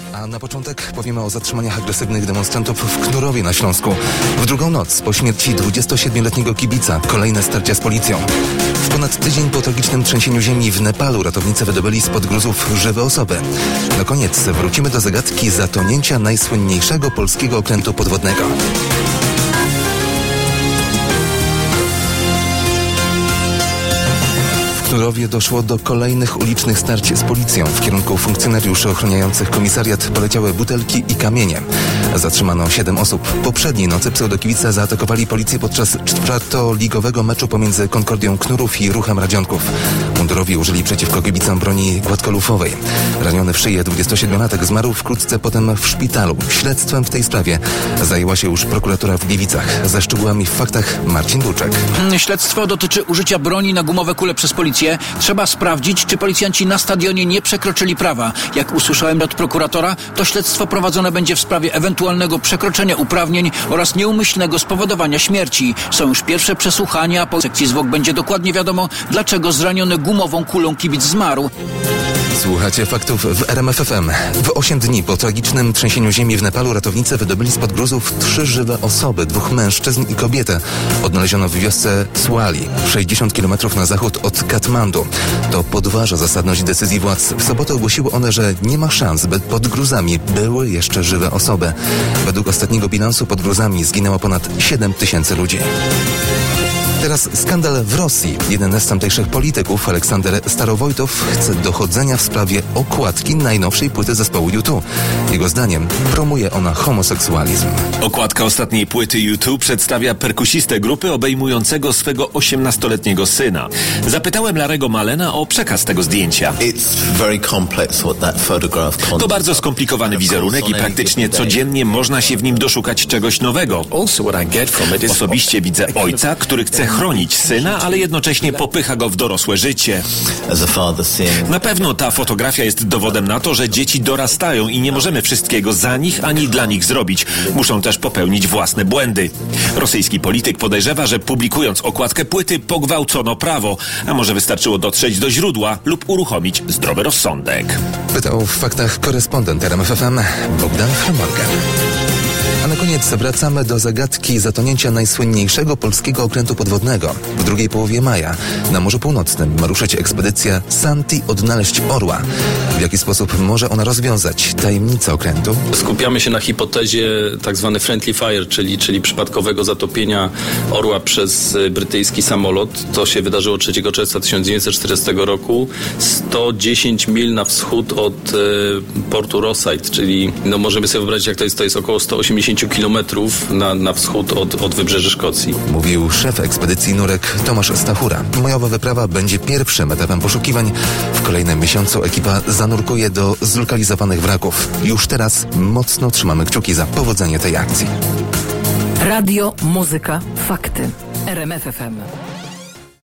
A na początek powiemy o zatrzymaniach agresywnych demonstrantów w Knurowie na Śląsku. W drugą noc po śmierci 27-letniego kibica kolejne starcia z policją. W ponad tydzień po tragicznym trzęsieniu ziemi w Nepalu ratownicy wydobyli spod gruzów żywe osoby. Na koniec wrócimy do zagadki zatonięcia najsłynniejszego polskiego okrętu podwodnego. W Knurowie doszło do kolejnych ulicznych starć z policją. W kierunku funkcjonariuszy ochraniających komisariat poleciały butelki i kamienie. Zatrzymano 7 osób. Poprzedniej nocy pseudokibice zaatakowali policję podczas czwartoligowego meczu pomiędzy Konkordią Knurów i Ruchem Radzionków. Mundurowi użyli przeciwko kibicom broni gładkolufowej. Raniony w szyję 27-latek zmarł wkrótce potem w szpitalu. Śledztwem w tej sprawie zajęła się już prokuratura w Gliwicach. Ze szczegółami w faktach Marcin Buczek. Śledztwo dotyczy użycia broni na gumowe kule przez policję. Trzeba sprawdzić, czy policjanci na stadionie nie przekroczyli prawa. Jak usłyszałem od prokuratora, to śledztwo prowadzone będzie w sprawie ewentualnego przekroczenia uprawnień oraz nieumyślnego spowodowania śmierci. Są już pierwsze przesłuchania, po sekcji zwłok będzie dokładnie wiadomo, dlaczego zraniony gumową kulą kibic zmarł. Słuchacie faktów w RMF FM. W 8 dni po tragicznym trzęsieniu ziemi w Nepalu ratownicy wydobyli spod gruzów 3 żywe osoby, 2 mężczyzn i kobietę. Odnaleziono w wiosce Suali, 60 km na zachód od Katmandu. To podważa zasadność decyzji władz. W sobotę ogłosiły one, że nie ma szans, by pod gruzami były jeszcze żywe osoby. Według ostatniego bilansu pod gruzami zginęło ponad 7 000 ludzi. Teraz skandal w Rosji. Jeden z tamtejszych polityków, Aleksander Starowojtow, chce dochodzenia w sprawie okładki najnowszej płyty zespołu U2. Jego zdaniem promuje ona homoseksualizm. Okładka ostatniej płyty U2 przedstawia perkusistę grupy obejmującego swego 18-letniego syna. Zapytałem Larego Malena o przekaz tego zdjęcia. To bardzo skomplikowany wizerunek i praktycznie codziennie można się w nim doszukać czegoś nowego. Osobiście widzę ojca, który chce chronić syna, ale jednocześnie popycha go w dorosłe życie. Na pewno ta fotografia jest dowodem na to, że dzieci dorastają i nie możemy wszystkiego za nich ani dla nich zrobić. Muszą też popełnić własne błędy. Rosyjski polityk podejrzewa, że publikując okładkę płyty pogwałcono prawo, a może wystarczyło dotrzeć do źródła lub uruchomić zdrowy rozsądek. Pytał w faktach korespondent RMF FM Bogdan Fromorgan. A na koniec wracamy do zagadki zatonięcia najsłynniejszego polskiego okrętu podwodnego. W drugiej połowie maja na Morzu Północnym ma ruszyć ekspedycja Santi odnaleźć orła. W jaki sposób może ona rozwiązać tajemnicę okrętu? Skupiamy się na hipotezie tak zwany friendly fire, czyli przypadkowego zatopienia orła przez brytyjski samolot. To się wydarzyło 3 czerwca 1940 roku, 110 mil na wschód od portu Rosyth, czyli możemy sobie wyobrazić, jak to jest około 180 kilometrów na wschód od wybrzeży Szkocji. Mówił szef ekspedycji Nurek Tomasz Stachura. Majowa wyprawa będzie pierwszym etapem poszukiwań. W kolejnym miesiącu ekipa zanurkuje do zlokalizowanych wraków. Już teraz mocno trzymamy kciuki za powodzenie tej akcji. Radio, muzyka, fakty. RMF FM.